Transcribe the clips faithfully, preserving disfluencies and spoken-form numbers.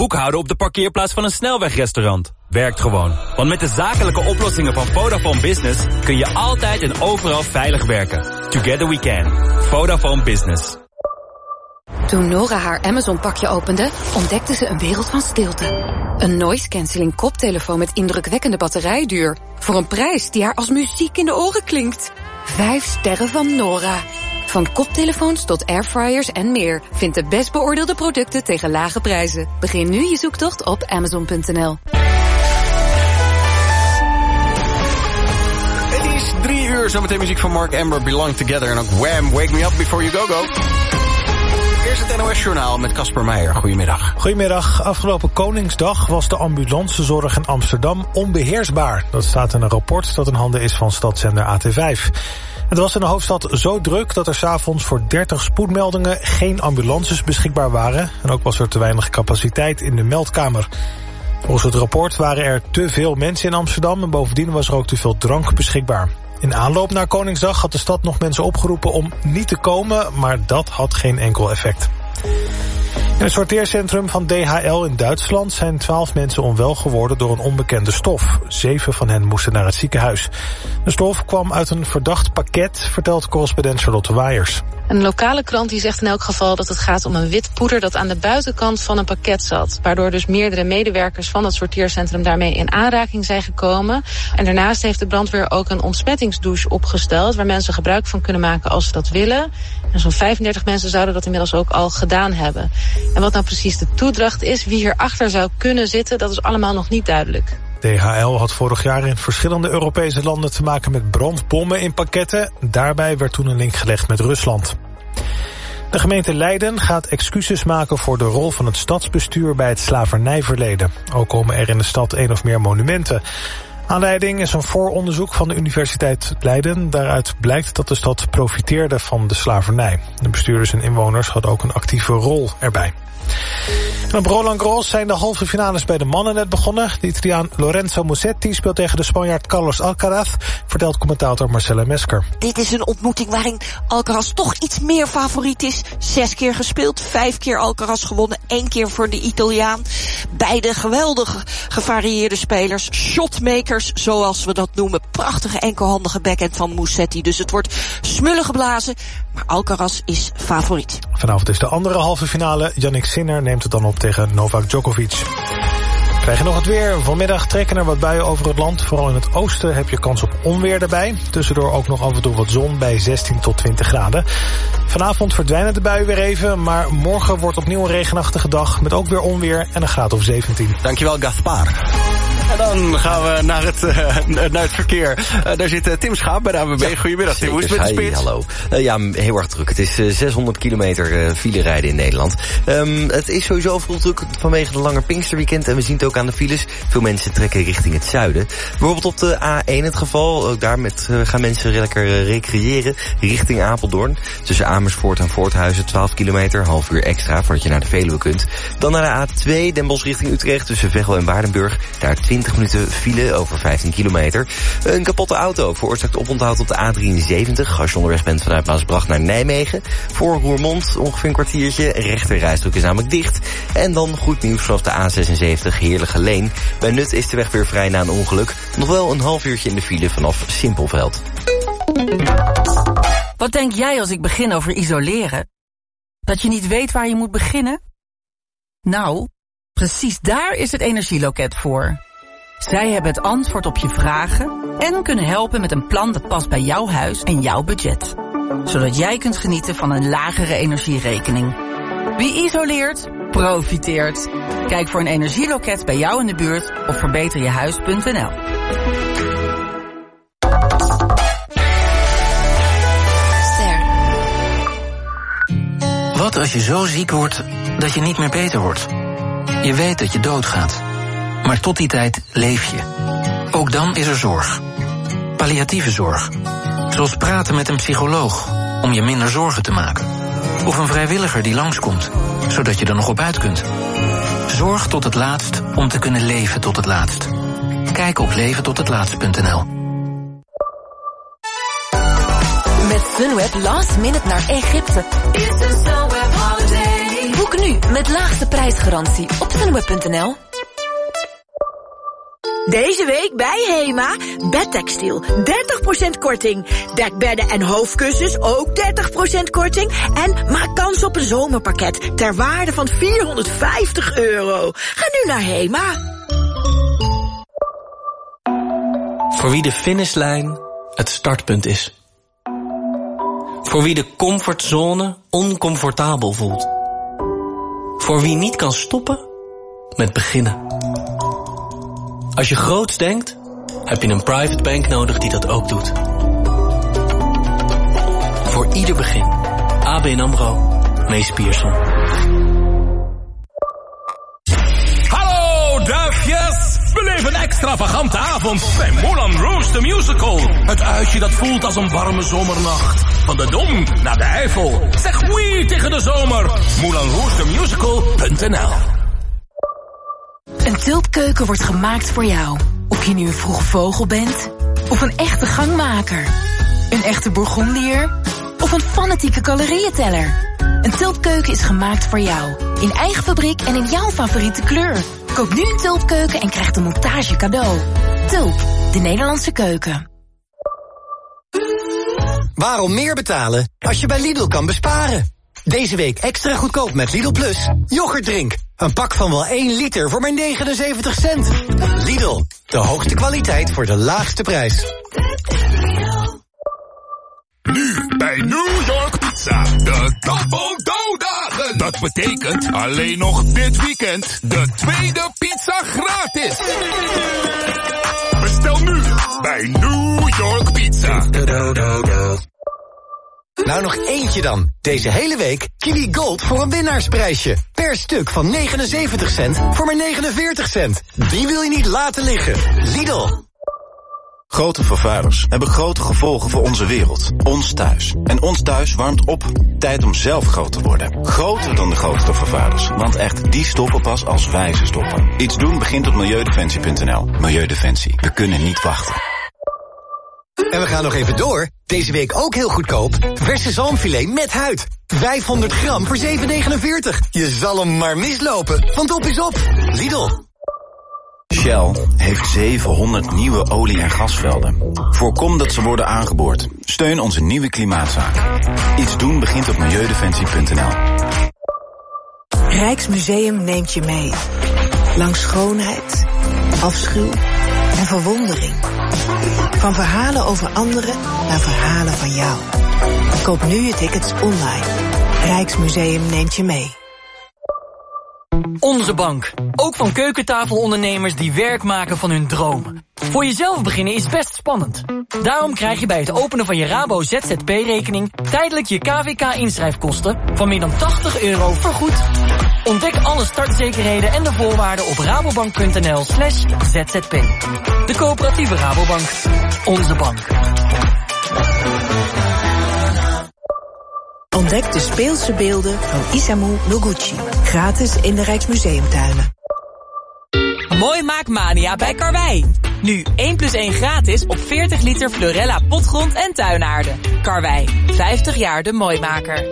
boekhouden op de parkeerplaats van een snelwegrestaurant. Werkt gewoon. Want met de zakelijke oplossingen van Vodafone Business kun je altijd en overal veilig werken. Together we can. Vodafone Business. Toen Nora haar Amazon-pakje opende, ontdekte ze een wereld van stilte. Een noise-cancelling koptelefoon met indrukwekkende batterijduur. Voor een prijs die haar als muziek in de oren klinkt. Vijf sterren van Nora. Van koptelefoons tot airfryers en meer. Vind de best beoordeelde producten tegen lage prijzen. Begin nu je zoektocht op amazon punt n l. Het is drie uur, zometeen muziek van Mark Amber, Belong Together. En ook Wham, Wake Me Up Before You Go Go. Eerst het N O S-journaal met Casper Meijer. Goedemiddag. Goedemiddag. Afgelopen Koningsdag was de ambulancezorg in Amsterdam onbeheersbaar. Dat staat in een rapport dat in handen is van stadszender A T vijf. Het was in de hoofdstad zo druk dat er 's avonds voor dertig spoedmeldingen geen ambulances beschikbaar waren. En ook was er te weinig capaciteit in de meldkamer. Volgens het rapport waren er te veel mensen in Amsterdam en bovendien was er ook te veel drank beschikbaar. In aanloop naar Koningsdag had de stad nog mensen opgeroepen om niet te komen, maar dat had geen enkel effect. In het sorteercentrum van D H L in Duitsland zijn twaalf mensen onwel geworden door een onbekende stof. Zeven van hen moesten naar het ziekenhuis. De stof kwam uit een verdacht pakket, vertelt correspondent Charlotte Waiers. Een lokale krant die zegt in elk geval dat het gaat om een wit poeder dat aan de buitenkant van een pakket zat. Waardoor dus meerdere medewerkers van het sorteercentrum daarmee in aanraking zijn gekomen. En daarnaast heeft de brandweer ook een ontsmettingsdouche opgesteld waar mensen gebruik van kunnen maken als ze dat willen. En zo'n vijfendertig mensen zouden dat inmiddels ook al gedaan hebben. En wat nou precies de toedracht is, wie hierachter zou kunnen zitten, dat is allemaal nog niet duidelijk. D H L had vorig jaar in verschillende Europese landen te maken met brandbommen in pakketten. Daarbij werd toen een link gelegd met Rusland. De gemeente Leiden gaat excuses maken voor de rol van het stadsbestuur bij het slavernijverleden. Ook komen er in de stad één of meer monumenten. Aanleiding is een vooronderzoek van de Universiteit Leiden. Daaruit blijkt dat de stad profiteerde van de slavernij. De bestuurders en inwoners hadden ook een actieve rol erbij. En op Roland Garros zijn de halve finales bij de mannen net begonnen. De Italiaan Lorenzo Musetti speelt tegen de Spanjaard Carlos Alcaraz, vertelt commentator Marcella Mesker. Dit is een ontmoeting waarin Alcaraz toch iets meer favoriet is. Zes keer gespeeld, vijf keer Alcaraz gewonnen, één keer voor de Italiaan. Beide geweldig gevarieerde spelers, shotmakers zoals we dat noemen. Prachtige enkelhandige backhand van Musetti. Dus het wordt smullen geblazen, maar Alcaraz is favoriet. Vanavond is de andere halve finale. Jannik Sinner neemt het dan op tegen Novak Djokovic. Krijg je nog het weer. Vanmiddag trekken er wat buien over het land. Vooral in het oosten heb je kans op onweer erbij. Tussendoor ook nog af en toe wat zon bij zestien tot twintig graden. Vanavond verdwijnen de buien weer even. Maar morgen wordt opnieuw een regenachtige dag. Met ook weer onweer en een graad of zeventien. Dankjewel, Gaspar. En dan gaan we naar het, uh, naar het verkeer. Uh, daar zit uh, Tim Schaap bij de A W B. Ja, goedemiddag, Tim. Hoe is het met de spits? Hallo. Uh, ja, heel erg druk. Het is uh, zeshonderd kilometer uh, file rijden in Nederland. Um, het is sowieso veel druk vanwege de lange Pinksterweekend. En we zien het ook aan de files. Veel mensen trekken richting het zuiden. Bijvoorbeeld op de A één het geval. Ook daar met, uh, gaan mensen lekker uh, recreëren richting Apeldoorn. Tussen Amersfoort en Voorthuizen twaalf kilometer. Half uur extra voordat je naar de Veluwe kunt. Dan naar de A twee Den Bosch richting Utrecht. Tussen Veghel en Waardenburg. Daar twintig minuten file over vijftien kilometer. Een kapotte auto veroorzaakt oponthoud op de A drieënzeventig. Als je onderweg bent vanuit Maasbracht naar Nijmegen. Voor Roermond ongeveer een kwartiertje. Rechterrijstrook is namelijk dicht. En dan goed nieuws vanaf de A zesenzeventig Heerlijke Leen. Bij Nut is de weg weer vrij na een ongeluk. Nog wel een half uurtje in de file vanaf Simpelveld. Wat denk jij als ik begin over isoleren? Dat je niet weet waar je moet beginnen? Nou, precies daar is het Energieloket voor. Zij hebben het antwoord op je vragen en kunnen helpen met een plan dat past bij jouw huis en jouw budget. Zodat jij kunt genieten van een lagere energierekening. Wie isoleert, profiteert. Kijk voor een energieloket bij jou in de buurt op verbeter je huis punt n l. Wat als je zo ziek wordt dat je niet meer beter wordt? Je weet dat je doodgaat. Maar tot die tijd leef je. Ook dan is er zorg. Palliatieve zorg. Zoals praten met een psycholoog om je minder zorgen te maken. Of een vrijwilliger die langskomt, zodat je er nog op uit kunt. Zorg tot het laatst om te kunnen leven tot het laatst. Kijk op leven tot het laatst punt n l. Met Sunweb last minute naar Egypte. Boek Boek nu met laagste prijsgarantie op sunweb punt n l. Deze week bij Hema, bedtextiel, dertig procent korting. Dekbedden en hoofdkussens, ook dertig procent korting. En maak kans op een zomerpakket ter waarde van vierhonderdvijftig euro. Ga nu naar Hema. Voor wie de finishlijn het startpunt is. Voor wie de comfortzone oncomfortabel voelt. Voor wie niet kan stoppen met beginnen. Als je groots denkt, heb je een private bank nodig die dat ook doet. Voor ieder begin. A B N AMRO, Mees Pierson. Hallo duifjes! Beleef een extravagante avond bij Moulin Rouge the Musical. Het uitje dat voelt als een warme zomernacht. Van de Dom naar de Eifel. Zeg oui tegen de zomer. Moulin Rouge the Musical punt n l. Een tulpkeuken wordt gemaakt voor jou. Of je nu een vroeg vogel bent, of een echte gangmaker. Een echte Bourgondier, of een fanatieke calorieënteller. Een tulpkeuken is gemaakt voor jou. In eigen fabriek en in jouw favoriete kleur. Koop nu een tulpkeuken en krijg de montage cadeau. Tulp, de Nederlandse keuken. Waarom meer betalen als je bij Lidl kan besparen? Deze week extra goedkoop met Lidl Plus. Yoghurtdrink. Een pak van wel één liter voor maar negenenzeventig cent. Lidl, de hoogste kwaliteit voor de laagste prijs. Nu bij New York Pizza. De Double Dough dagen. Dat betekent alleen nog dit weekend de tweede pizza gratis. Bestel nu bij New York Pizza. Nou, nog eentje dan. Deze hele week Kiwi Gold voor een winnaarsprijsje. Per stuk van negenenzeventig cent voor maar negenenveertig cent. Die wil je niet laten liggen. Lidl. Grote vervuilers hebben grote gevolgen voor onze wereld. Ons thuis. En ons thuis warmt op. Tijd om zelf groot te worden. Groter dan de grootste vervuilers. Want echt, die stoppen pas als wij ze stoppen. Iets doen begint op milieudefensie punt n l. Milieudefensie. We kunnen niet wachten. En we gaan nog even door. Deze week ook heel goedkoop. Verse zalmfilet met huid. vijfhonderd gram voor zeven negenenveertig. Je zal hem maar mislopen, want op is op. Lidl. Shell heeft zevenhonderd nieuwe olie- en gasvelden. Voorkom dat ze worden aangeboord. Steun onze nieuwe klimaatzaak. Iets doen begint op milieudefensie punt n l. Rijksmuseum neemt je mee. Langs schoonheid, afschuw en verwondering. Van verhalen over anderen naar verhalen van jou. Koop nu je tickets online. Rijksmuseum neemt je mee. Onze bank. Ook van keukentafelondernemers die werk maken van hun droom. Voor jezelf beginnen is best spannend. Daarom krijg je bij het openen van je Rabo Z Z P-rekening... tijdelijk je K V K-inschrijfkosten van meer dan tachtig euro vergoed. Ontdek alle startzekerheden en de voorwaarden op rabobank punt n l slash z z p. De coöperatieve Rabobank. Onze bank. Ontdek de speelse beelden van Isamu Noguchi. Gratis in de Rijksmuseumtuinen. Mooi maakmania bij Karwei. Nu één plus één gratis op veertig liter Florella potgrond en tuinaarde. Karwei, vijftig jaar de mooimaker.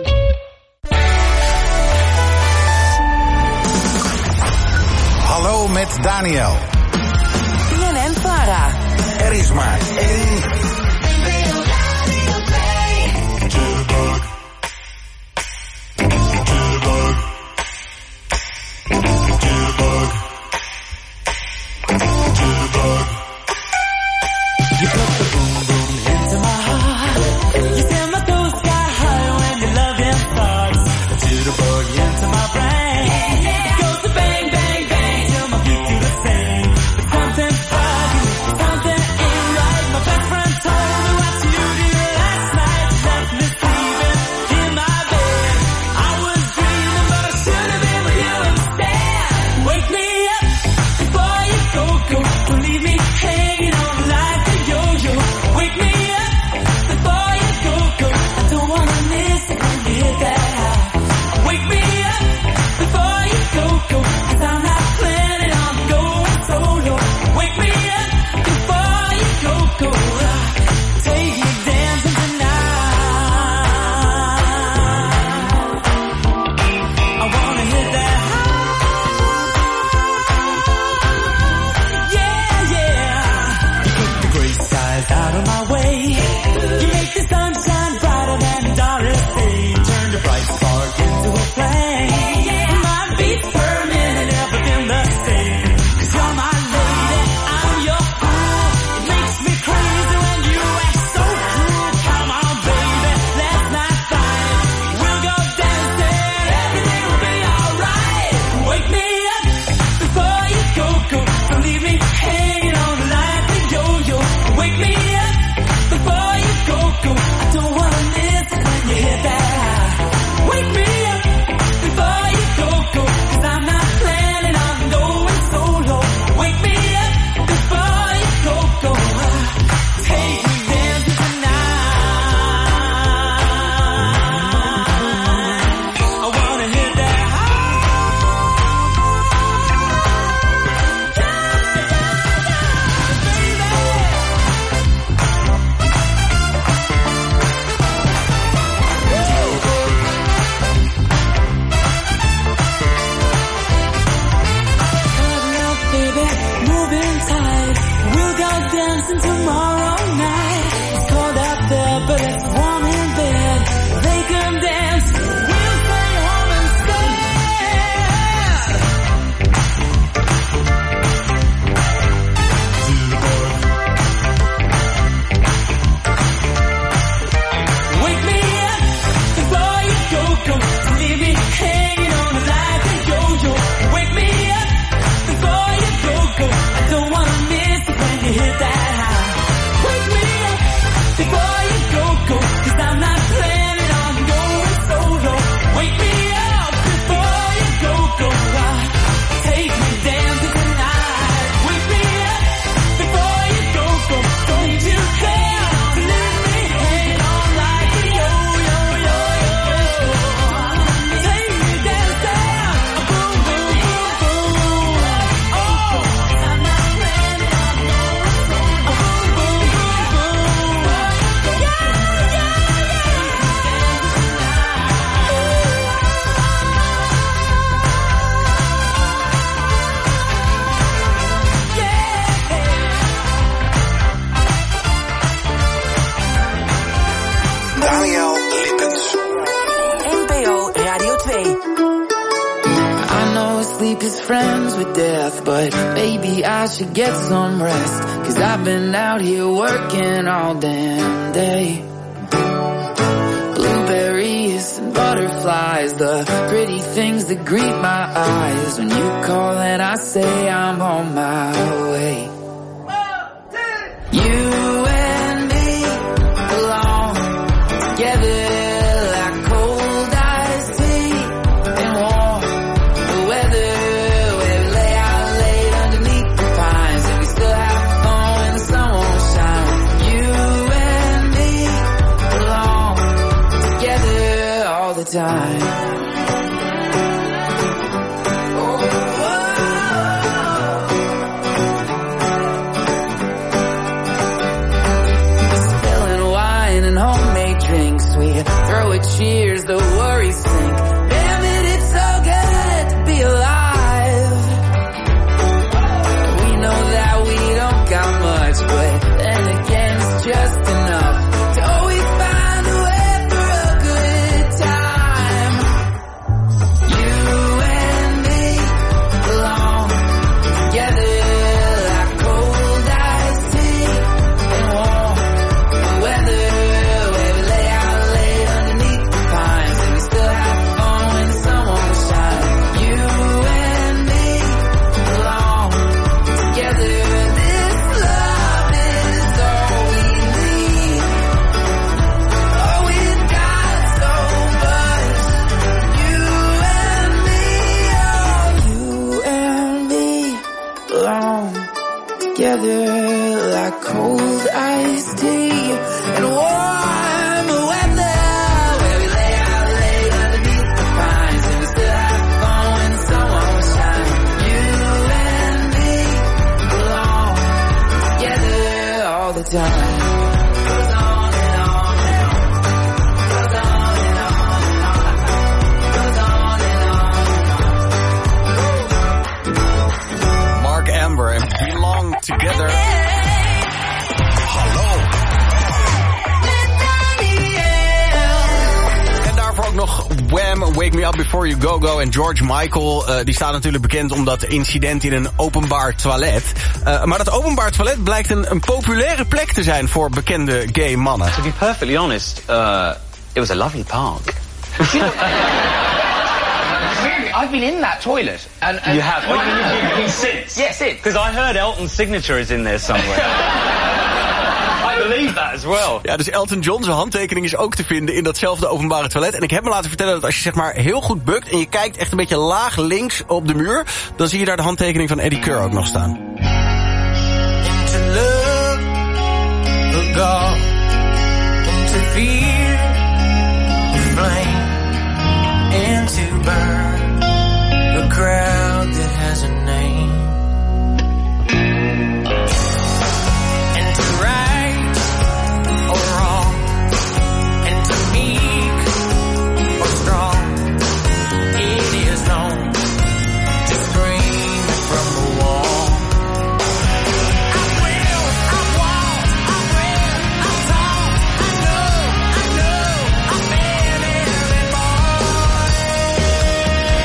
Hallo met Daniel. B N N Vara. Er is maar één... You put the boom boom into my heart. You send my toes sky high when your loving starts. The jitterbug into my brain. It goes to bang bang bang till my feet do the same. But something's bugging, something ain't right. My best friend told is friends with death, but maybe I should get some rest, 'cause I've been out here working all damn day. Blueberries and butterflies, the pretty things that greet my eyes when you call and I say I'm on my way. You and me belong together. Time. Spilling wine and homemade drinks, we throw a cheers, the worries sink. Damn it, it's so good to be alive. We know that we don't got much, but then again it's just enough to always find a way. Together like cold iced tea and warm weather, where we lay out late underneath the pines and we still have fun when the sun won't shine. You and me belong together all the time. Goes on and on and on. Goes on and on and on. Goes on and on and on. Mark Amber and Belong Together. Hallo. En daarvoor ook nog Wham, Wake Me Up Before You Go Go. En George Michael, uh, die staat natuurlijk bekend om dat incident in een openbaar toilet. Uh, maar dat openbaar toilet blijkt een, een populaire plek te zijn voor bekende gay mannen. To be perfectly honest, uh, it was a lovely park. I've been in that toilet. And, and you have? Well, you've been since? Yes, it. Because I heard Elton's signature is in there somewhere. I believe that as well. Ja, dus Elton John's handtekening is ook te vinden in datzelfde openbare toilet. En ik heb me laten vertellen dat als je zeg maar heel goed bukt en je kijkt echt een beetje laag links op de muur, dan zie je daar de handtekening van Eddie Keur ook nog staan. Into love, the God, into fear, the flame, into burn. A crowd that has a name. And to right or wrong, and to meek or strong, it is known to scream from the wall. I will, I walk, I read, I talk, I know, I know, I've been every boy.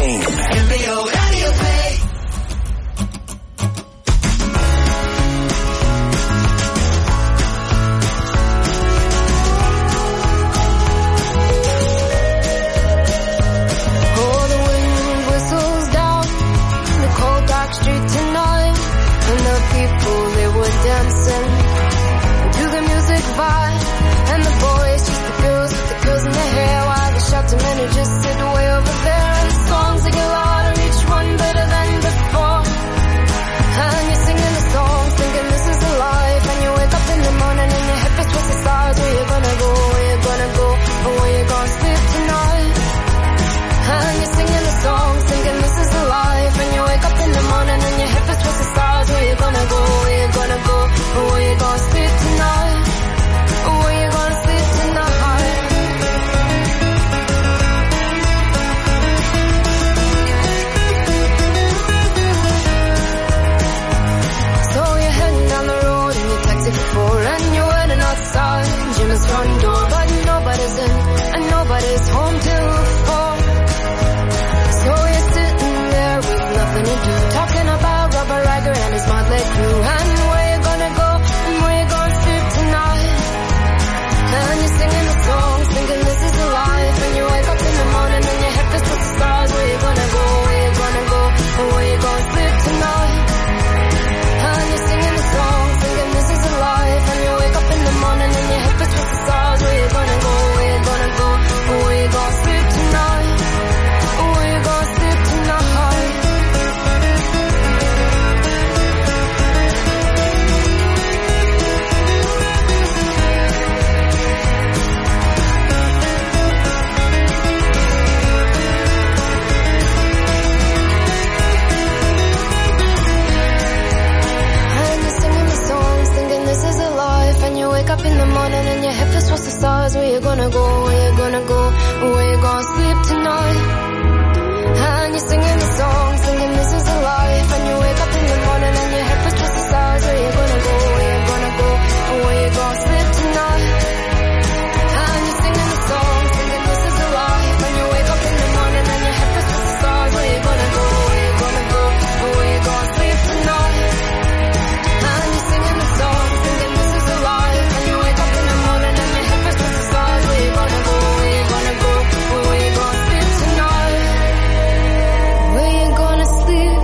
één. N P O Radio twee. Oh, the wind whistles down the cold dark street tonight, and the people, they were dancing to the music vibe, and the boys, just the girls with the girls in their hair, while the shouting men who just sit way over there, and the songs they get louder, each one better than before, and you're singing the songs, thinking this is the life, and you wake up in the morning and your head is towards the stars. Where you gonna go, where you gonna go, or where you gonna sleep tonight? And you're singing the songs, thinking this is the life, and you wake up in the morning and your head is towards the stars. Where you gonna go, where you gonna go, or where you gonna sleep tonight? Or where you gonna sleep tonight? So you're heading down the road in your taxi for four, and you're waiting outside Jim's front door, but nobody's in and nobody's home till four. So you're sitting there with nothing to do, talking about Robert Riger and his motley crew, and where you gonna go and where you gonna sleep tonight. And you're singing the songs, thinking this is the life, and you wake up in the morning and your head feels to the stars. Where you gonna go, where you gonna go, or where you gonna sleep tonight. And you're singing the songs, thinking this is the life, and you wake up in the morning and your head feels to the stars. Where you gonna go, where you gonna go, or where you gonna sleep tonight. Or where you gonna sleep tonight. And you're singing the songs, thinking this is a life, and you wake up in the morning and your head feels towards the stars. Where you gonna go, where you gonna go, where you gonna sleep tonight. And you're singing the songs, thinking this is a life, and you wake up in the morning and your head feels towards the stars. Where you gonna go, where you gonna go, where you gonna sleep tonight. And you're singing the songs, thinking this is a life, and you wake up in the morning and your head feels towards the stars. Where you gonna go, where you gonna go, where you gonna sleep tonight. And you're singing the songs, thinking this is a life, and you wake up in the morning and your head feels towards the stars. Where you gonna go, where you gonna go, where you gonna sleep tonight. Where you gonna sleep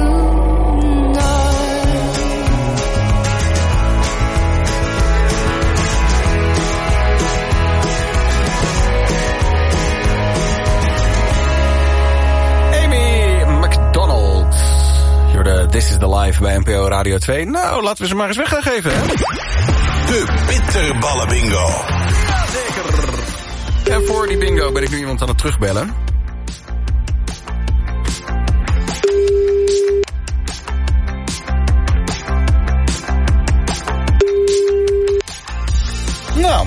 Amy McDonald. Jorde, This is the Life bij N P O Radio twee. Nou, laten we ze maar eens weg gaan geven, hè? De bitterballen bingo. Jazeker. En voor die bingo ben ik nu iemand aan het terugbellen. Nou.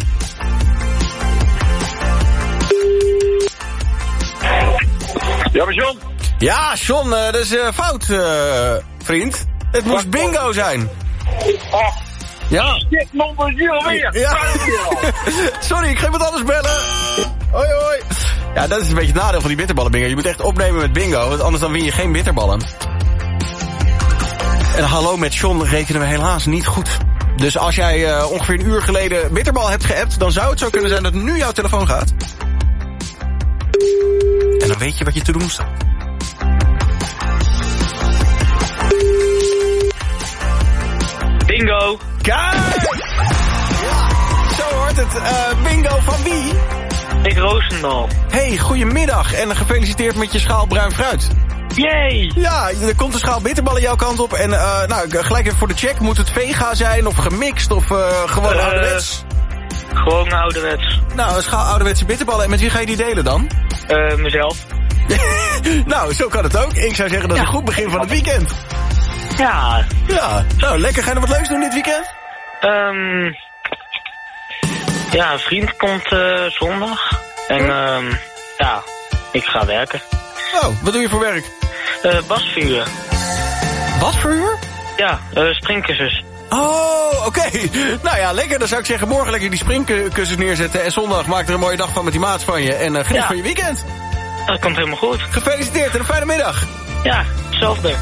Ja, maar John? Ja, John, uh, dat is uh, fout, uh, vriend. Het moest bingo zijn. Oh. Ja. Shit, non alweer. Ja. Sorry, ik ga iemand anders bellen. Hoi, hoi. Ja, dat is een beetje het nadeel van die bitterballen bingo. Je moet echt opnemen met bingo, want anders dan win je geen bitterballen. En hallo met John rekenen we helaas niet goed. Dus als jij uh, ongeveer een uur geleden bitterbal hebt geappt, dan zou het zo kunnen zijn dat nu jouw telefoon gaat. En dan weet je wat je te doen staat. Bingo. Kijk! Ja, zo hoort het. Uh, bingo van wie? Ik Roosendaal. Hey, goedemiddag en gefeliciteerd met je schaal bruin fruit. Yay! Ja, er komt een schaal bitterballen jouw kant op. En uh, nou, gelijk even voor de check. Moet het vega zijn of gemixt of uh, gewoon uh, ouderwets? Gewoon ouderwets. Nou, een schaal ouderwetse bitterballen. En met wie ga je die delen dan? Uh, mezelf. Nou, zo kan het ook. Ik zou zeggen dat is ja. een goed begin van het weekend. Ja. Ja, nou lekker. Ga je nog wat leuks doen dit weekend? Um, ja, een vriend komt uh, zondag. En um, ja, ik ga werken. Oh, wat doe je voor werk? Uh, basvuren. Basvuur? Ja, uh, springkussens. Oh, oké. Okay. Nou ja, lekker. Dan zou ik zeggen, morgen lekker die springkussens neerzetten. En zondag maak er een mooie dag van met die maat van je. En uh, geniet ja. van je weekend. Dat komt helemaal goed. Gefeliciteerd en een fijne middag. Ja, hetzelfde.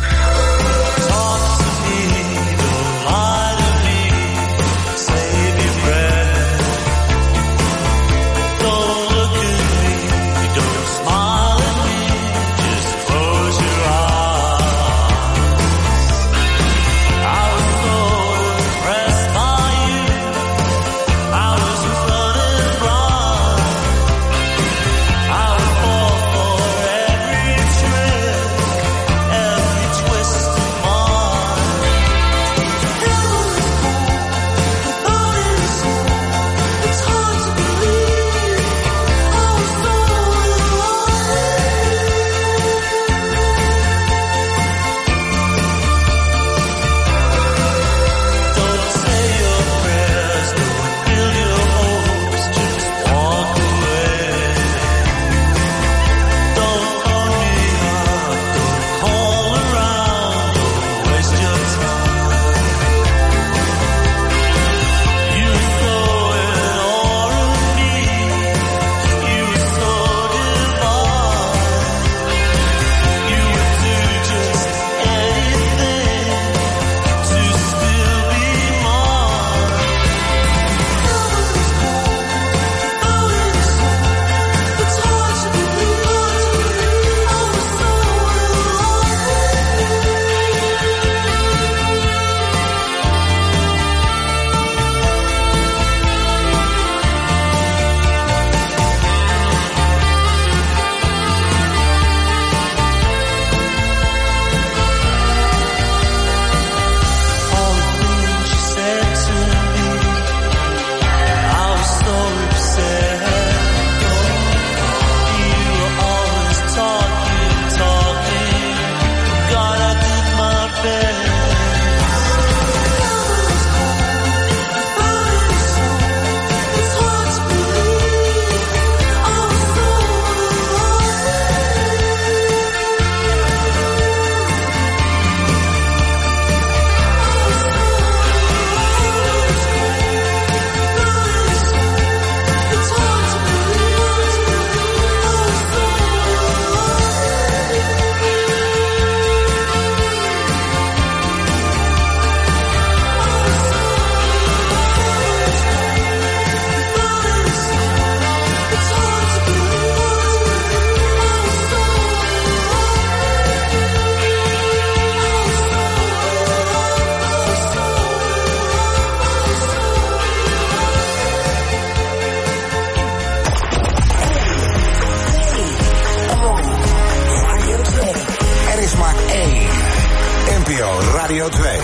Radio twee.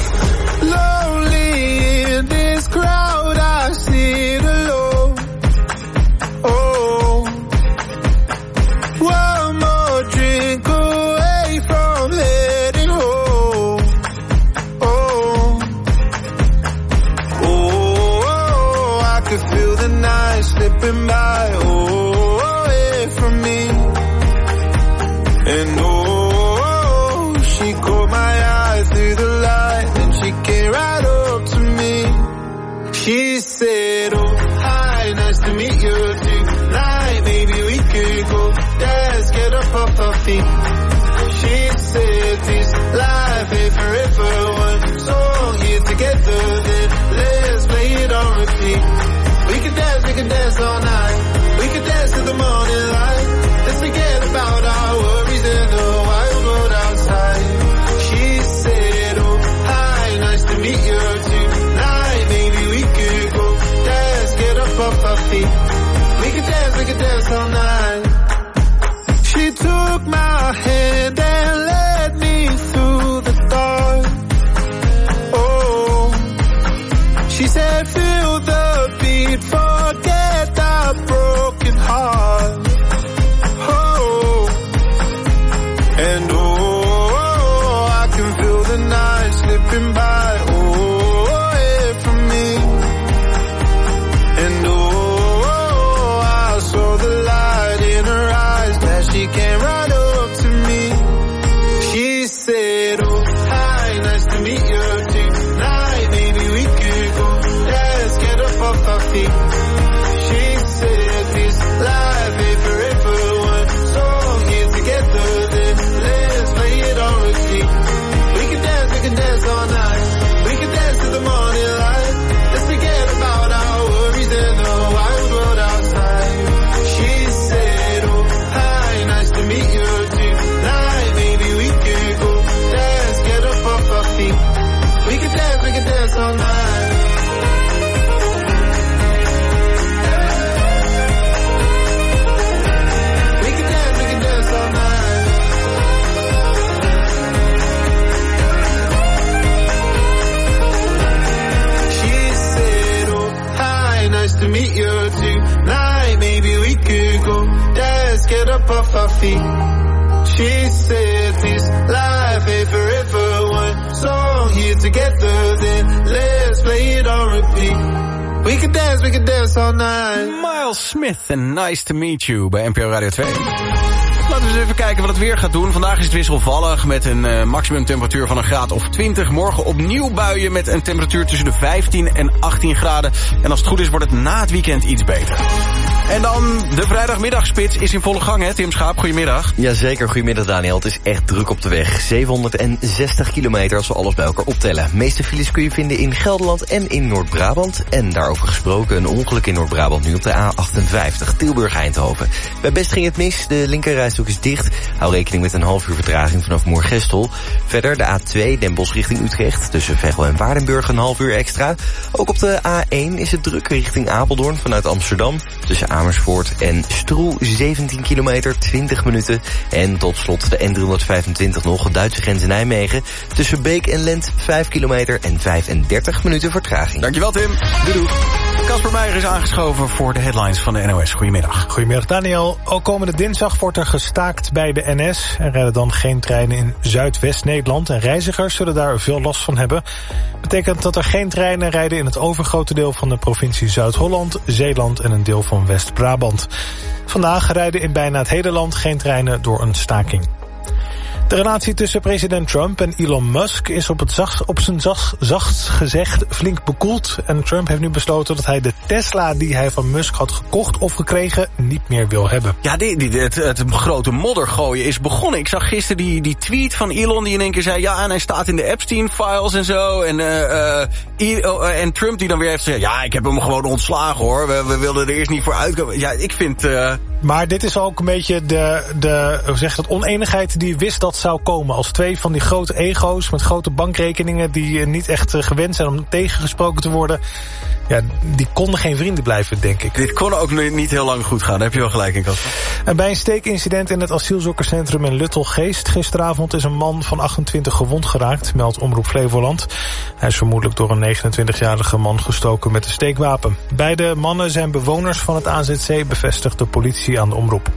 Lonely in this crowd, I sit alone. Oh, one more drink away from heading home. Oh, oh, oh, I could feel the night slipping by. Oh, away from me. And oh, she caught my eye through the light, and she came right up to me. She said, oh, hi, nice to meet you tonight. Maybe we could go dance, get up off our feet. She said, this life ain't forever. One song here together, then let's play it on repeat. We can dance, we can dance all night. We can dance to the morning light. Let's forget about our worries in the wild world outside. She said, oh, hi, nice to meet you tonight. Maybe we could go dance, get up off our feet. We could dance, we could dance all night. She took my hand and led me through the dark. Oh, she said, feel the beat, forget that broken heart. Oh, and oh, I can feel the night slipping by. Oh, away from me. And oh, I saw the light in her eyes as she came right up to me. She said, oh, hi, nice to meet you tonight. Maybe we could go dance, get up off our feet. She said, this life ain't forever. One song nice to meet you tonight. Maybe we could go. Let's get up off our feet. She said this life ain't forever. One song here together, then let's play it on repeat. We could dance, we could dance all night. Miles Smith en Nice to Meet You bij N P O Radio twee. Laten we eens even kijken wat het weer gaat doen. Vandaag is het wisselvallig met een uh, maximumtemperatuur van een graad of twintig. Morgen opnieuw buien met een temperatuur tussen de vijftien en achttien graden. En als het goed is wordt het na het weekend iets beter. En dan de vrijdagmiddagspits is in volle gang, hè? Tim Schaap, goedemiddag. Jazeker, goedemiddag Daniel. Het is echt druk op de weg. zevenhonderdzestig kilometer als we alles bij elkaar optellen. De meeste files kun je vinden in Gelderland en in Noord-Brabant. En daarover gesproken, een ongeluk in Noord-Brabant nu op de A achtenvijftig, Tilburg-Eindhoven. Bij Best ging het mis, de linkerrijstrook is dicht. Hou rekening met een half uur vertraging vanaf Moergestel. Verder de A twee, Den Bosch richting Utrecht. Tussen Veghel en Waardenburg een half uur extra. Ook op de A één is het druk richting Apeldoorn vanuit Amsterdam. Tussen Amersfoort en Stroe, zeventien kilometer, twintig minuten. En tot slot de N driehonderdvijfentwintig nog, Duitse grens in Nijmegen. Tussen Beek en Lent, vijf kilometer en vijfendertig minuten vertraging. Dankjewel Tim. Doei doei. Casper Meijer is aangeschoven voor de headlines van de N O S. Goedemiddag. Goedemiddag Daniel. Ook komende dinsdag wordt er gestaakt bij de N S. Er rijden dan geen treinen in Zuidwest-Nederland en reizigers zullen daar veel last van hebben. Betekent dat er geen treinen rijden in het overgrote deel van de provincie Zuid-Holland, Zeeland en een deel van West-Brabant. Vandaag rijden in bijna het hele land geen treinen door een staking. De relatie tussen president Trump en Elon Musk is op, het zacht, op zijn zacht, zachtst gezegd flink bekoeld. En Trump heeft nu besloten dat hij de Tesla die hij van Musk had gekocht of gekregen niet meer wil hebben. Ja, die, die, het, het grote moddergooien is begonnen. Ik zag gisteren die, die tweet van Elon die in één keer zei, ja, en hij staat in de Epstein-files en zo. En, uh, uh, en Trump die dan weer heeft gezegd, ja, ik heb hem gewoon ontslagen hoor. We, we wilden er eerst niet voor uitkomen. Ja, ik vind... Uh... Maar dit is ook een beetje de, de hoe zeg je dat, oneenigheid die wist dat zou komen. Als twee van die grote ego's met grote bankrekeningen die niet echt gewend zijn om tegengesproken te worden. Ja, die konden geen vrienden blijven, denk ik. Dit kon ook niet heel lang goed gaan, daar heb je wel gelijk in, Kasper. En bij een steekincident in het asielzoekerscentrum in Luttelgeest gisteravond is een man van achtentwintig gewond geraakt, meldt Omroep Flevoland. Hij is vermoedelijk door een negenentwintigjarige man gestoken met een steekwapen. Beide mannen zijn bewoners van het A Z C, bevestigt de politie aan de omroep.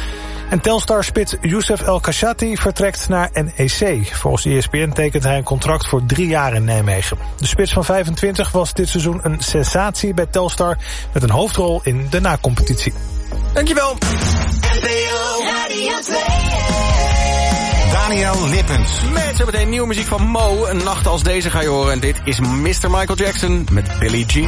En Telstar-spits Youssef El Khashati vertrekt naar N E C. Volgens E S P N tekent hij een contract voor drie jaar in Nijmegen. De spits van vijfentwintig was dit seizoen een sensatie bij Telstar met een hoofdrol in de na-competitie. Dankjewel. Daniel Lippens. Met zo meteen nieuwe muziek van Mo. Een nacht als deze ga je horen. En dit is mister Michael Jackson met Billie Jean.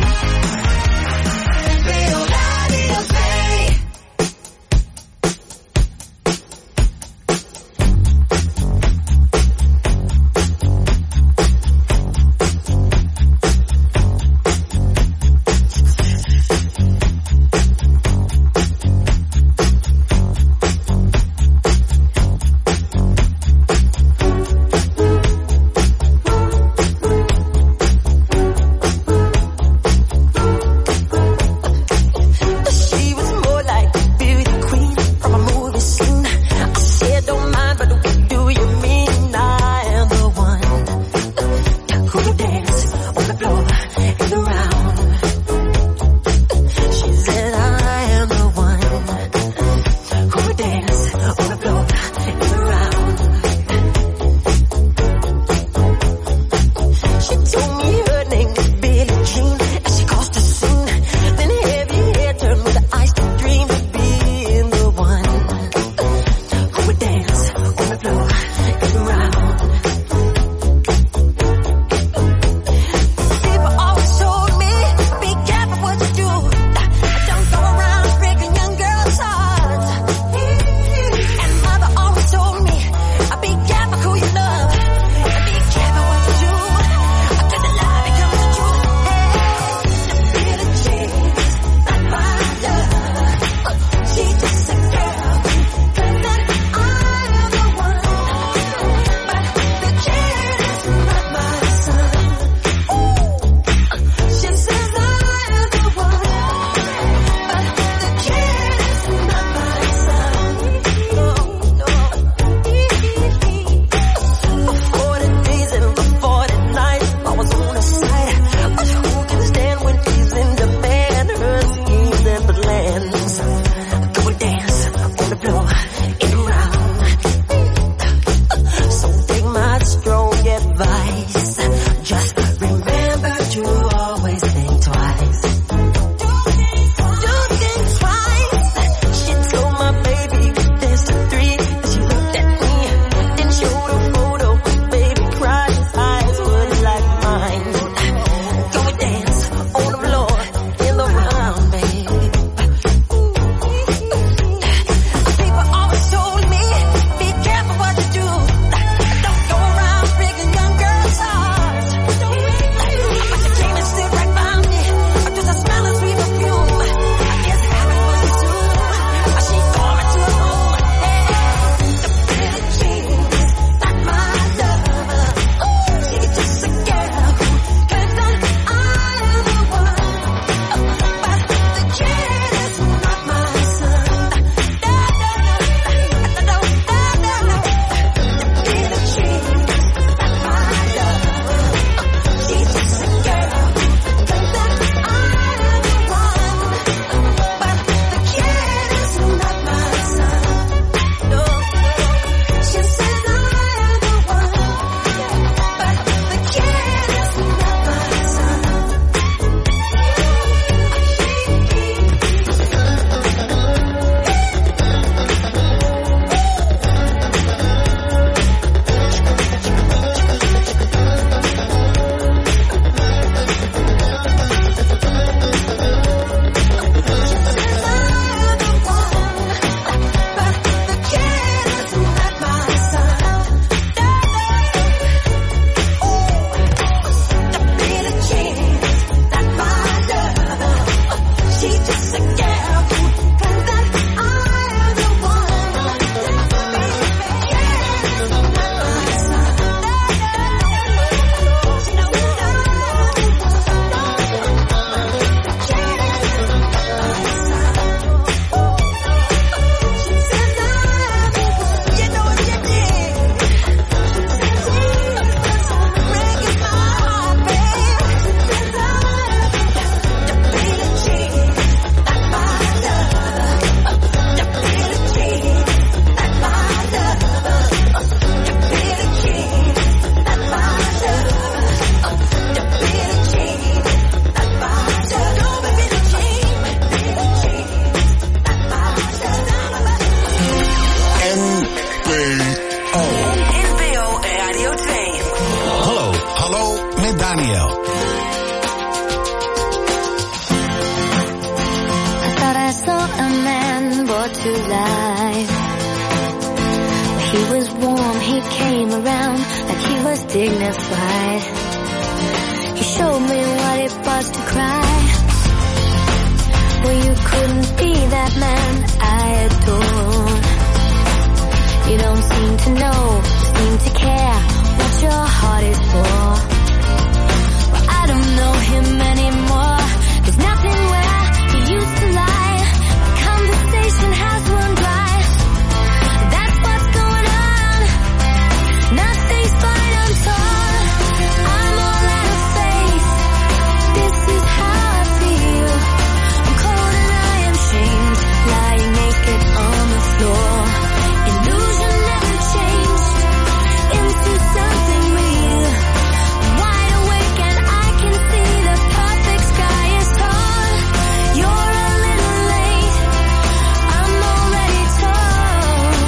a man brought to life. He was warm, he came around like he was dignified. He showed me what it was to cry. Well, you couldn't be that man I adore. You don't seem to know, seem to care what your heart is for. Well, I don't know him anymore. There's nothing where he used to lie. My conversation has run dry. That's what's going on. Nothing's fine, I'm torn. I'm all out of faith. This is how I feel. I'm cold and I am shamed, lying naked on the floor. Illusion never changed into something real. I'm wide awake and I can see the perfect sky is torn. You're a little late, I'm already torn.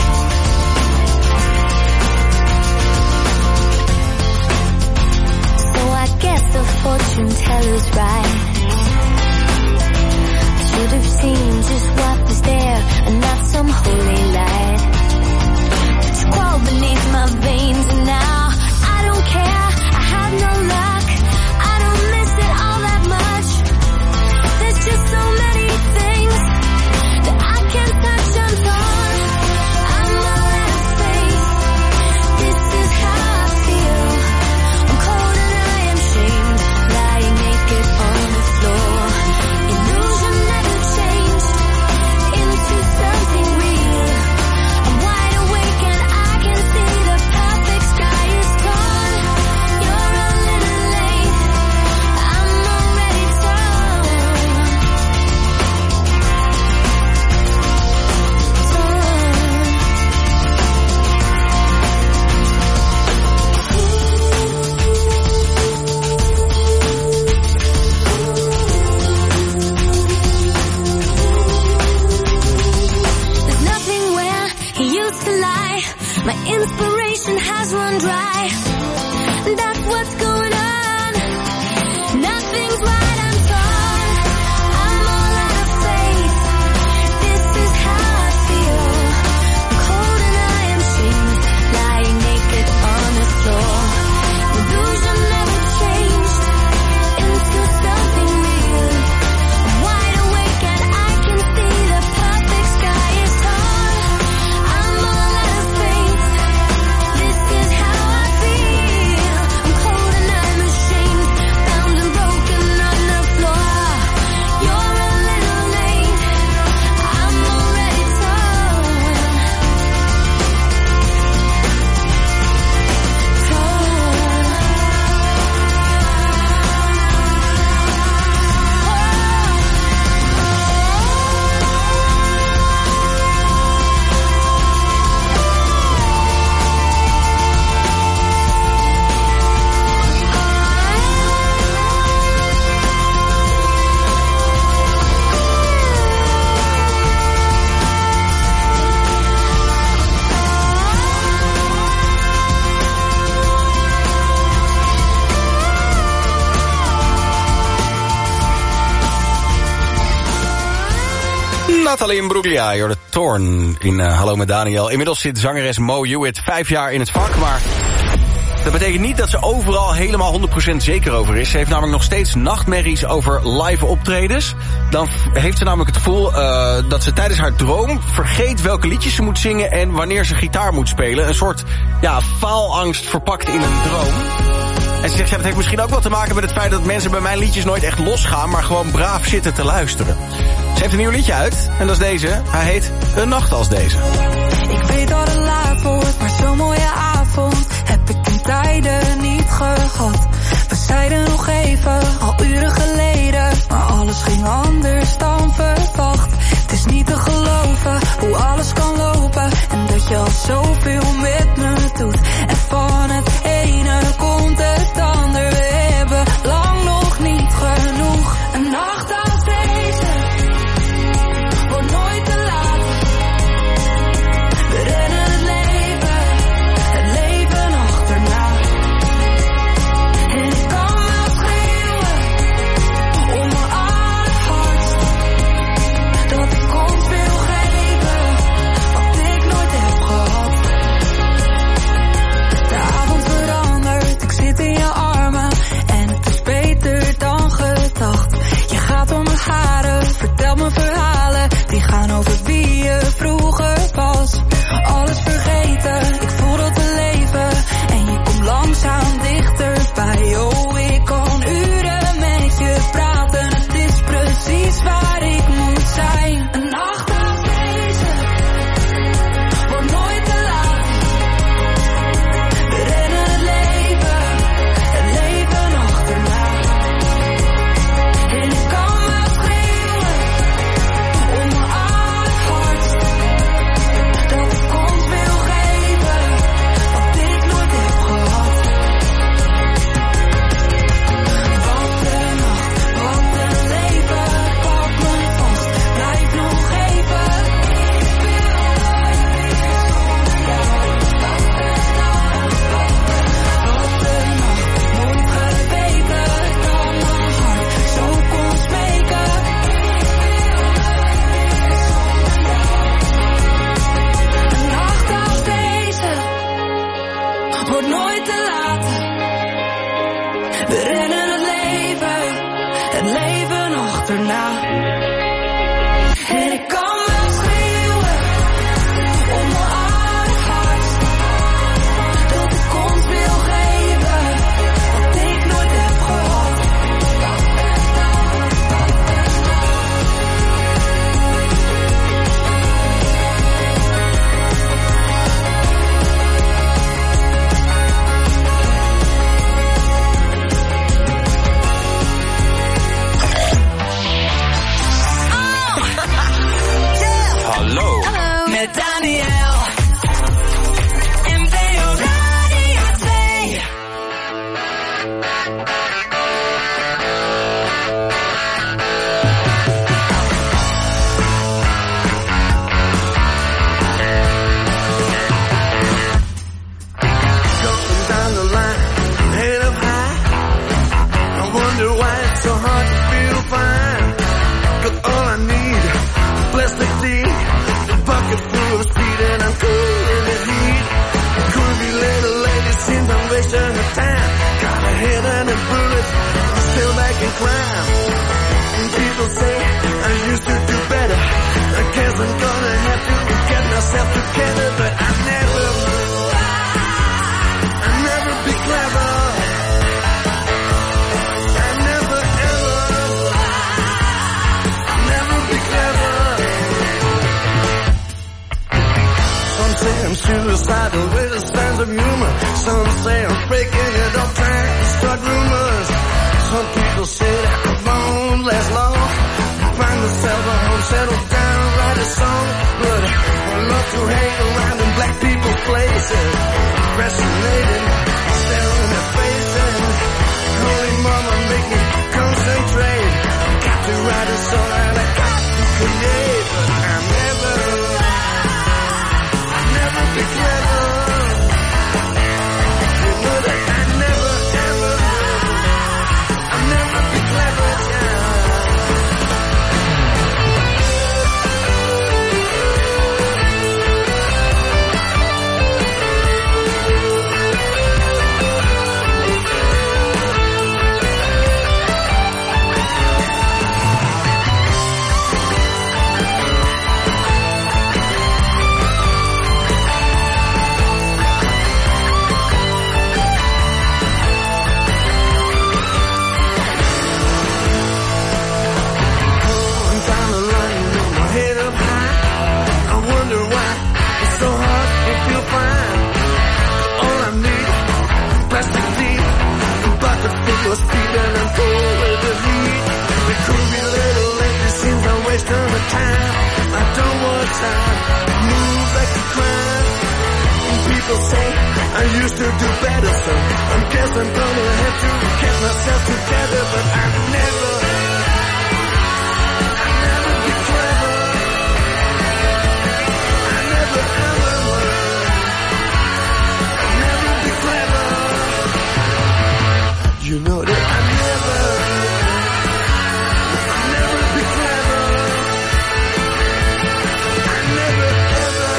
So I guess the fortune teller's right. I should have seen just what was there and not some holy light. But you crawl beneath my veins and now I don't care, I have no luck. I don't miss it all that much. There's just so many things that I can't touch, I'm torn. I'm all out of faith. This is how I feel. I'm cold and I am shamed, lying naked on the floor. Illusion never changed into something real. I'm wide awake and I can see the perfect sky is torn. You're a little late, I'm already torn. There's nothing where he used to lie. My inspiration has run dry. That's what's going on. Nothing's right, I'm torn. I'm all out of faith. This is how I feel. I'm cold and I am shamed, lying naked on the floor. Illusion never changed into something real. I'm wide awake and I can see the perfect sky is torn. I'm all out of faith. This is how I feel. I'm cold and I'm ashamed, bound and broken on the floor. You're a little late, I'm already torn. Nathalie Imbruglia, je hoorde Torn in uh, Hallo met Daniel. Inmiddels zit zangeres Mo Hewitt vijf jaar in het vak, maar dat betekent niet dat ze overal helemaal honderd procent zeker over is. Ze heeft namelijk nog steeds nachtmerries over live optredens. Dan heeft ze namelijk het gevoel uh, dat ze tijdens haar droom vergeet welke liedjes ze moet zingen en wanneer ze gitaar moet spelen. Een soort ja, faalangst verpakt in een droom. En ze zegt, ja, dat heeft misschien ook wel te maken met het feit dat mensen bij mijn liedjes nooit echt losgaan, maar gewoon braaf zitten te luisteren. Ze heeft een nieuw liedje uit en dat is deze. Hij heet Een Nacht Als Deze. Ik weet dat het laat wordt, maar zo'n mooie avond heb ik in tijden niet gehad. We zeiden nog even, al uren geleden, maar alles ging anders dan verwacht. Het is niet te geloven hoe alles kan lopen en dat je al zoveel met me doet. En van het ene komt het ander, we hebben lang nog niet genoeg. Een nacht als deze wordt nooit te laat. We rennen het leven, het leven achterna. En ik kan wel schreeuwen om mijn alle hart. En ik kan wel schreeuwen om mijn aardig hart, dat ik ons wil geven wat ik nooit heb gehad. Hallo. Met Daniel. N P O Radio twee. Going down the line, head up high. I wonder why it's so hard to feel fine. 'Cause all I need is plastic tea, a bucket full of speed, and I'm cool in the heat. Groovy little lady seems I'm wasting her time. Got a head and a bullet, I'm still back in crime. And people say I used to do better. I guess I'm gonna have to get myself together, but I never, I never be clever. I never ever, I never be clever. Some say I'm suicidal with a sense of humor. Some say I'm breaking it up, trying to start rumors. Some people say that I won't last long. Find myself a home, settle down, write a song. But I love to hang around in black people's places. Fascinated, staring at faces. Holy mama, make me concentrate. Got to write a song and I got to create. But I never, I never be clever. You know that I never, ever, I never be clever. Yeah. Speed and I'm cool with the heat. The groovy little lady seems I'm wasting my time. I don't want time to move like a crime. And people say I used to do better, so I guess I'm gonna have to get myself together. But I never, I never be clever. I never ever will. I never be clever. You know that I never, I never be clever. I never ever,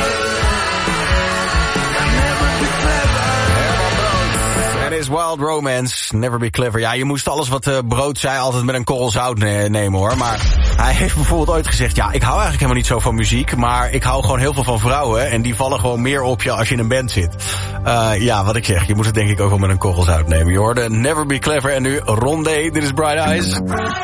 I never be clever. Het is Wild Romance, Never Be Clever. Ja, je moest alles wat uh, Brood zei altijd met een korrel zout ne- nemen hoor. Maar hij heeft bijvoorbeeld ooit gezegd, ja, ik hou eigenlijk helemaal niet zo van muziek, maar ik hou gewoon heel veel van vrouwen en die vallen gewoon meer op je als je in een band zit. Uh, ja, wat ik zeg, je moet het denk ik ook wel met een korrel zout nemen. Je hoorde Never Be Clever en nu Rondé, dit is Bright Eyes.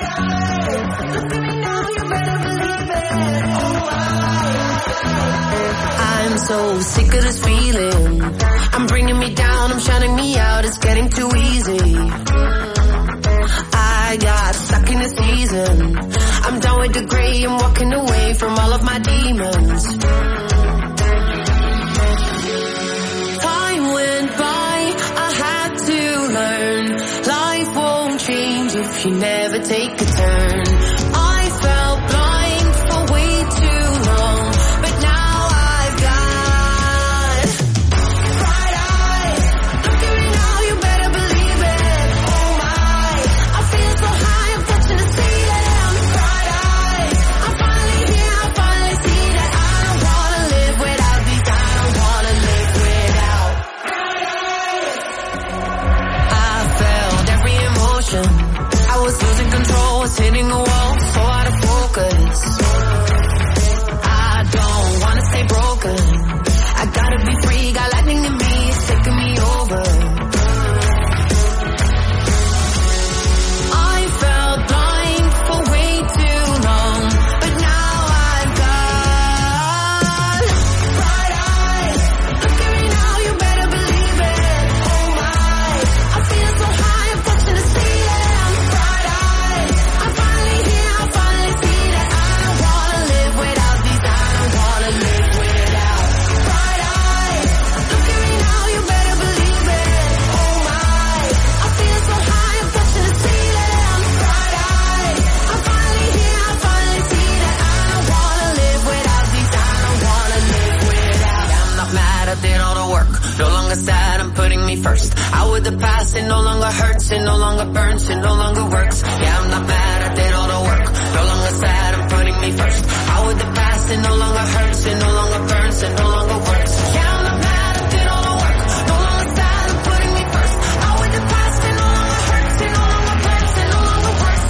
I'm so sick of this feeling. I'm bringing me down, I'm shutting me out, it's getting too easy. I got stuck in a season. I'm done with the gray, I'm walking away from all of my demons. Time went by, I had to learn. Life won't change if you never take a turn. I felt blind for way too long, but now I've got bright eyes. Look at me now, you better believe it. Oh my, I feel so high, I'm touching the ceiling. Bright eyes, I'm finally here, I finally see that I don't with the past, it no longer hurts, it no longer burns, it no longer works. Yeah, I'm not mad, I did all the work. No longer sad, I'm putting me first. Out with the past, it no longer hurts, it no longer burns, it no longer works. Yeah, I'm not mad, I did all the work. No longer sad, I'm putting me first. Out with the past, it no longer hurts, it no longer burns, it no longer works.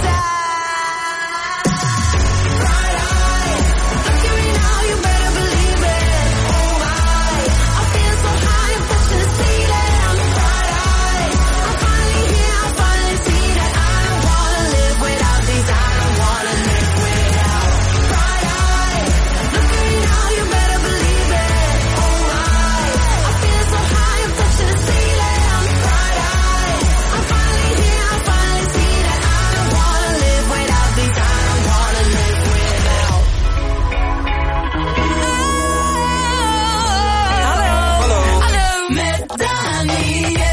Bright eyes, look at me now, you better believe it. Oh my, I'm feeling so high, I'm touching the ceiling. I'm bright eyes, I'm finally here, I finally see that I don't wanna live without these, I don't wanna live without. Bright eyes, look at me now, you better believe it. Oh my, I'm feeling so high, I'm touching the ceiling. I'm bright eyes, I'm finally here, I finally see that I don't wanna live without these, I don't wanna live without. Hallo. Hallo. Met Daniel.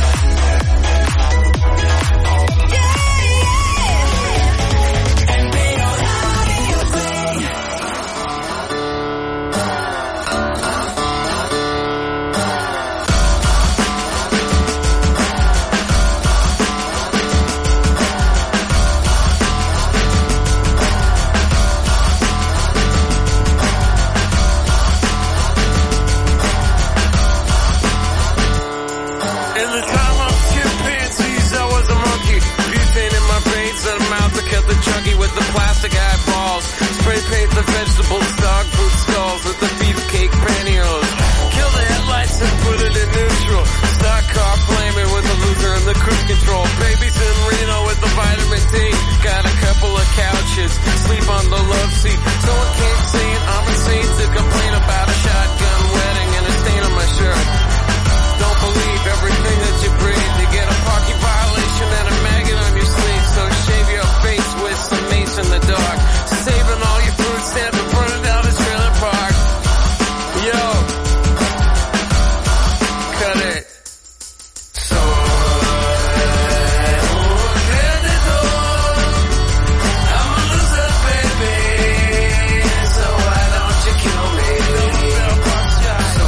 In the time of chimpanzees, I was a monkey. Butane in my veins and a mouth that kept the chunky with the plastic eyeballs. Spray paint the vegetables, dog food skulls with the beefcake pantyhose. Kill the headlights and put it in neutral. Stock car flaming with the Luther and the cruise control. Babies in Reno with the vitamin D. Got a couple of couches, sleep on the love seat. Someone came saying I'm insane to complain about a shotgun wedding and a stain on my shirt. Don't believe everything that you breathe. You get a parking violation and a maggot on your sleeve. So shave your face with some mace in the dark. Saving all your food stamps and burning down his trailer park. Yo, cut it. So I'm a loser, baby. So why don't you kill me? So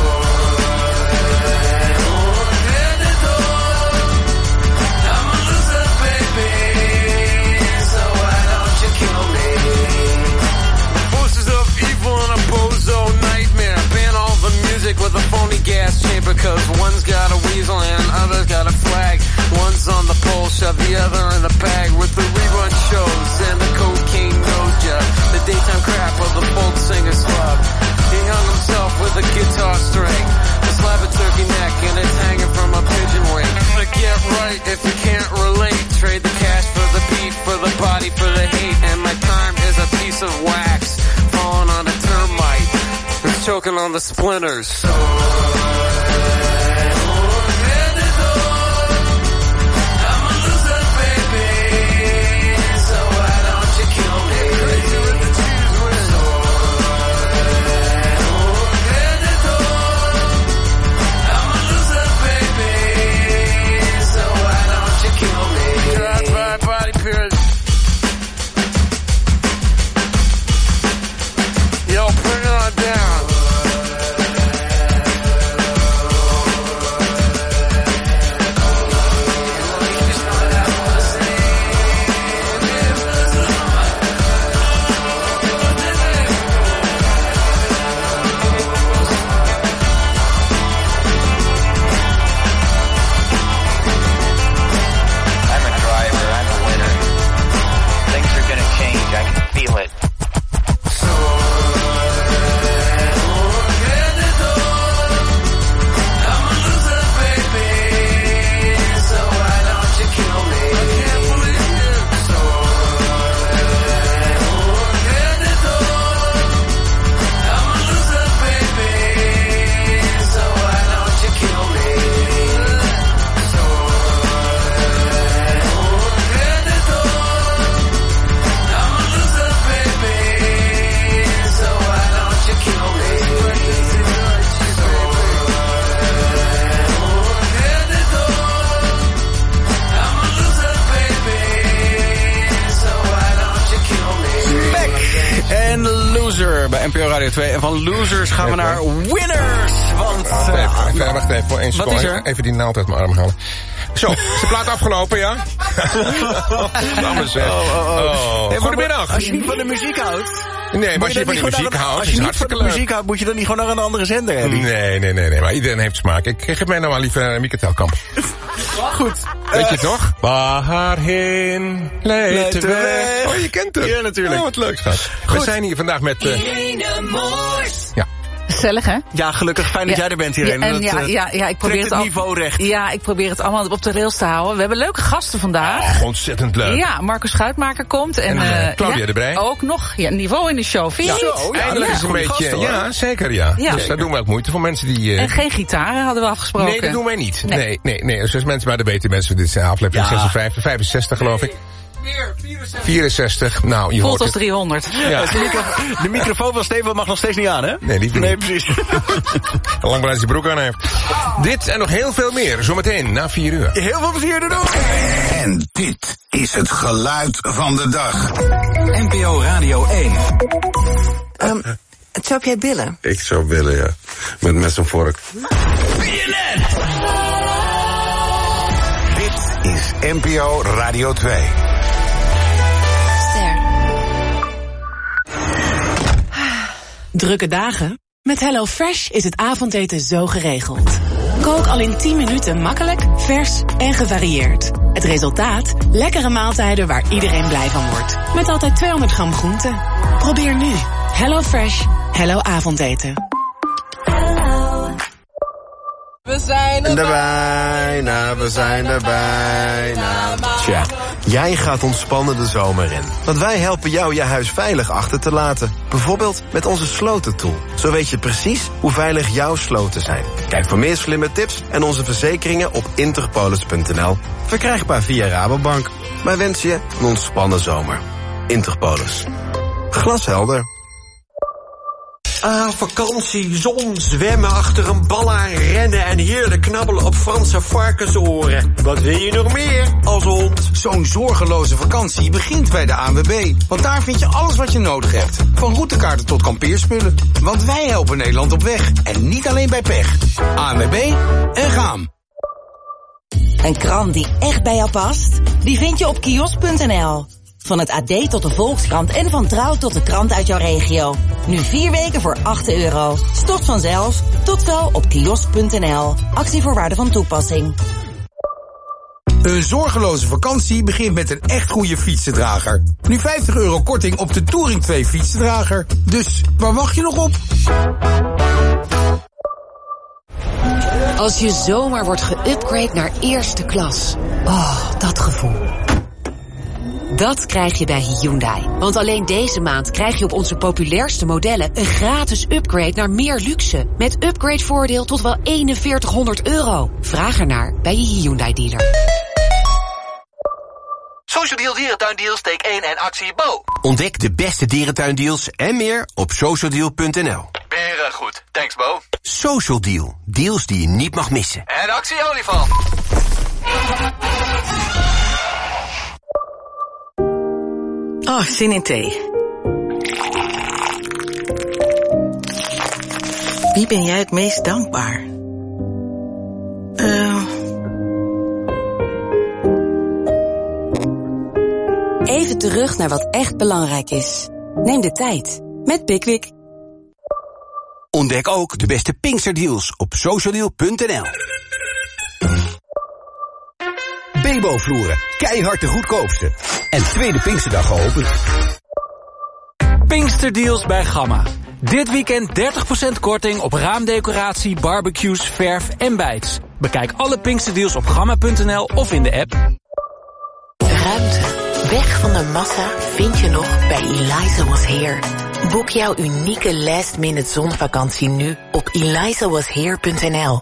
I'm a loser, baby. So why don't you kill me? Forces of evil and a bozo nightmare. Ban all the music with a phony gas chamber. Cause one's got a weasel and other's got a flag. One's on the pole, shove the other in the bag. With the rerun shows and the cocaine nose job. The daytime crap of the folk singer's club. He hung himself with a guitar string. A slab of turkey neck and it's hanging from a pigeon wing. But get right if you can't relate. Trade the cash for the beat, for the body, for the hate. And my time is a piece of wax falling on a termite. It's choking on the splinters. So I'm a loser, baby. So why don't you kill me? Crazy with the choose win. So I'm a loser, baby. So why don't you kill me? Drive-by body period. Yo, bring it on down. I'm a driver, I'm a winner. Things are gonna change, I can feel it. I'm a loser, baby. So why don't you kill me? I can't believe you. So I'm a loser, baby. So why don't you kill me? So I'm a loser, baby. So why don't you kill me? I'm a loser, baby. So why don't you kill me? Back en Loser bij N P O Radio twee. En van Losers gaan we naar Winners. Want Wacht even, wacht even, wacht even voor één Wat is seconde. er? Even die naald uit mijn arm halen. Zo, is de plaat afgelopen, ja? Dames, hè. Oh, oh, oh. Oh. Hey, Goedemiddag. Als je niet van de muziek houdt... Nee, maar als je van die muziek houdt, Als is je niet van hartstikke de leuk. muziek houdt, moet je dan niet gewoon naar een andere zender hebben. Nee, nee, nee, nee, maar iedereen heeft smaak. Ik geef mij nou maar liever naar Mieke Telkamp. Goed. Weet je het nog? Waarheen leidt de weg. Oh, je kent het. Ja, natuurlijk. Oh, wat leuk, schat. We zijn hier vandaag met... Uh... Ja. Gezellig, hè? Ja, gelukkig. Fijn dat ja. jij er bent hierin. Ja, en dat, ja, uh, ja, ja, ik probeer het, het, al, niveau recht. Ja, ik probeer het allemaal op de rails te houden. We hebben leuke gasten vandaag. Oh, ontzettend leuk. Ja, Marcus Schuitmaker komt. En, en uh, Claudia ja, de Brij. Ook nog. Ja, niveau in de show. Vind je ja, niet? Ja, eindelijk ja, is een beetje... gasten, ja, zeker, ja. ja. Dus daar doen we ook moeite voor mensen die... Uh... En geen gitaren hadden we afgesproken. Nee, dat doen wij niet. Nee, nee, nee. nee. Dus mensen, maar dat weten mensen. Dit is aflevering ja. zesenvijftig, vijfenzestig geloof ik. vierenzestig. Nou, je voelt hoort als het. driehonderd. Ja. De, micro- de microfoon van Steven mag nog steeds niet aan, hè? Nee, die Nee, niet. precies. Lang blij dat hij broek aan heeft. Dit en nog heel veel meer. Zometeen na vier uur. Heel veel plezier erdoor. En dit is het geluid van de dag. N P O Radio één. Um, zou jij billen? Ik zou willen, ja. Met mes en vork. Dit is N P O Radio twee. Ster. Drukke dagen? Met HelloFresh is het avondeten zo geregeld. Kook al in tien minuten makkelijk, vers en gevarieerd. Het resultaat? Lekkere maaltijden waar iedereen blij van wordt. Met altijd tweehonderd gram groenten. Probeer nu. HelloFresh. Hello avondeten. We zijn er bijna, we zijn er bijna. Tja, jij gaat ontspannen de zomer in. Want wij helpen jou je huis veilig achter te laten. Bijvoorbeeld met onze slotentool. Zo weet je precies hoe veilig jouw sloten zijn. Kijk voor meer slimme tips en onze verzekeringen op interpolis punt n l. Verkrijgbaar via Rabobank. Wij wensen je een ontspannen zomer. Interpolis. Glashelder. Ah, vakantie, zon, zwemmen achter een bal aan, rennen en heerlijk knabbelen op Franse varkensoren. Wat wil je nog meer als hond? Zo'n zorgeloze vakantie begint bij de A N W B. Want daar vind je alles wat je nodig hebt. Van routekaarten tot kampeerspullen. Want wij helpen Nederland op weg. En niet alleen bij pech. A N W B en gaan. Een krant die echt bij jou past? Die vind je op kiosk punt n l. Van het A D tot de Volkskrant en van Trouw tot de krant uit jouw regio. Nu vier weken voor acht euro. Stort vanzelf. Tot zo op kiosk punt n l. Actievoorwaarden van toepassing. Een zorgeloze vakantie begint met een echt goede fietsendrager. Nu vijftig euro korting op de Touring twee fietsendrager. Dus waar wacht je nog op? Als je zomaar wordt geüpgrade naar eerste klas. Oh, dat gevoel. Dat krijg je bij Hyundai. Want alleen deze maand krijg je op onze populairste modellen een gratis upgrade naar meer luxe. Met upgradevoordeel tot wel eenenveertighonderd euro. Vraag ernaar bij je Hyundai dealer. Social Deal Dierentuindeals, steek één en actie Bo. Ontdek de beste dierentuindeals en meer op social deal punt n l. Weer uh, goed. Thanks, Bo. Social Deal. Deals die je niet mag missen. En actie olifant. Oh, zin in thee. Wie ben jij het meest dankbaar? Uh... Even terug naar wat echt belangrijk is. Neem de tijd met Pickwick. Ontdek ook de beste Pinksterdeals op social deal punt n l. Bebo-vloeren, keihard de goedkoopste. En tweede Pinksterdag geopend. Pinksterdeals bij Gamma. Dit weekend dertig procent korting op raamdecoratie, barbecues, verf en bijts. Bekijk alle Pinksterdeals op gamma punt n l of in de app. Ruimte. Weg van de massa vind je nog bij Eliza Was Here. Boek jouw unieke last-minute zonvakantie nu op eliza was here punt n l.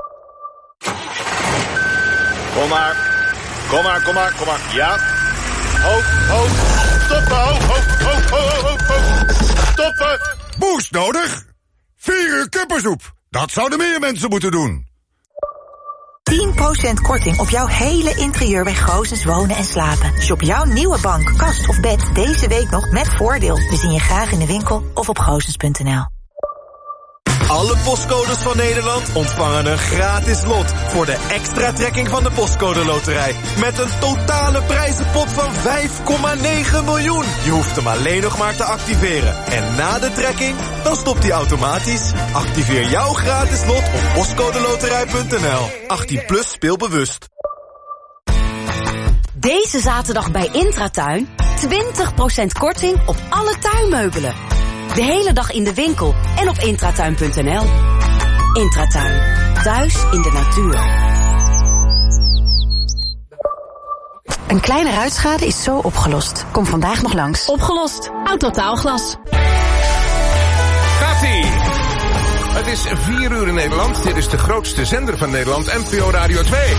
Kom maar. Kom maar, kom maar, kom maar. Ja. Hoog, hoog. Stoppen, hoog, hoog, hoog, hoog, hoog, hoog. Stoppen. Boost nodig? Vier uur kuppersoep. Dat zouden meer mensen moeten doen. tien procent korting op jouw hele interieur bij Goosens Wonen en Slapen. Shop jouw nieuwe bank, kast of bed deze week nog met voordeel. We zien je graag in de winkel of op goosens punt n l. Alle postcodes van Nederland ontvangen een gratis lot voor de extra trekking van de Postcode Loterij. Met een totale prijzenpot van vijf komma negen miljoen. Je hoeft hem alleen nog maar te activeren. En na de trekking, dan stopt hij automatisch. Activeer jouw gratis lot op postcodeloterij punt n l. achttien plus, speel bewust. Deze zaterdag bij Intratuin twintig procent korting op alle tuinmeubelen. De hele dag in de winkel en op intratuin punt n l. Intratuin. Thuis in de natuur. Een kleine ruitschade is zo opgelost. Kom vandaag nog langs. Opgelost. Autotaalglas. Gaat-ie! Het is vier uur in Nederland. Dit is de grootste zender van Nederland, N P O Radio twee.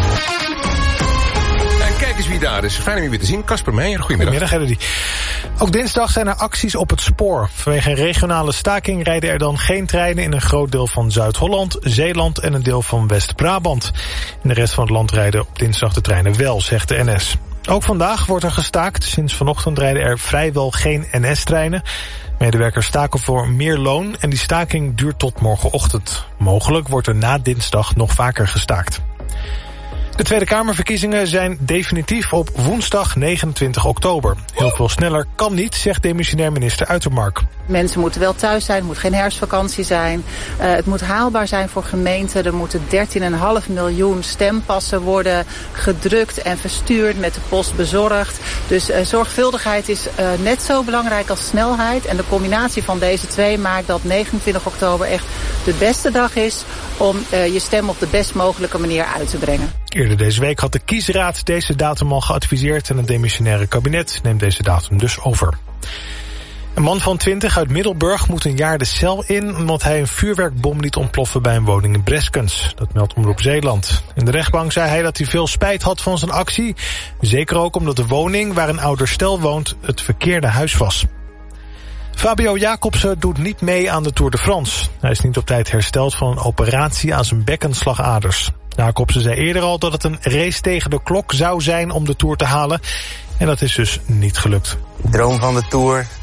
En kijk eens wie daar is. Fijn om je weer te zien. Casper Meijer, goedemiddag. Goedemiddag, Eddy. Ook dinsdag zijn er acties op het spoor. Vanwege een regionale staking rijden er dan geen treinen in een groot deel van Zuid-Holland, Zeeland en een deel van West-Brabant. In de rest van het land rijden op dinsdag de treinen wel, zegt de N S. Ook vandaag wordt er gestaakt. Sinds vanochtend rijden er vrijwel geen N S-treinen. Medewerkers staken voor meer loon en die staking duurt tot morgenochtend. Mogelijk wordt er na dinsdag nog vaker gestaakt. De Tweede Kamerverkiezingen zijn definitief op woensdag negenentwintig oktober. Heel veel sneller kan niet, zegt demissionair minister Uitermark. Mensen moeten wel thuis zijn, het moet geen herfstvakantie zijn. Uh, het moet haalbaar zijn voor gemeenten. Er moeten dertien komma vijf miljoen stempassen worden gedrukt en verstuurd, met de post bezorgd. Dus uh, zorgvuldigheid is uh, net zo belangrijk als snelheid. En de combinatie van deze twee maakt dat negenentwintig oktober echt de beste dag is om uh, je stem op de best mogelijke manier uit te brengen. Eerder deze week had de kiesraad deze datum al geadviseerd en het demissionaire kabinet neemt deze datum dus over. Een man van twintig uit Middelburg moet een jaar de cel in omdat hij een vuurwerkbom liet ontploffen bij een woning in Breskens. Dat meldt Omroep Zeeland. In de rechtbank zei hij dat hij veel spijt had van zijn actie. Zeker ook omdat de woning waar een ouder stel woont het verkeerde huis was. Fabio Jacobsen doet niet mee aan de Tour de France. Hij is niet op tijd hersteld van een operatie aan zijn bekkenslagaders. Jacobsen zei eerder al dat het een race tegen de klok zou zijn om de Tour te halen. En dat is dus niet gelukt. Droom van de Tour,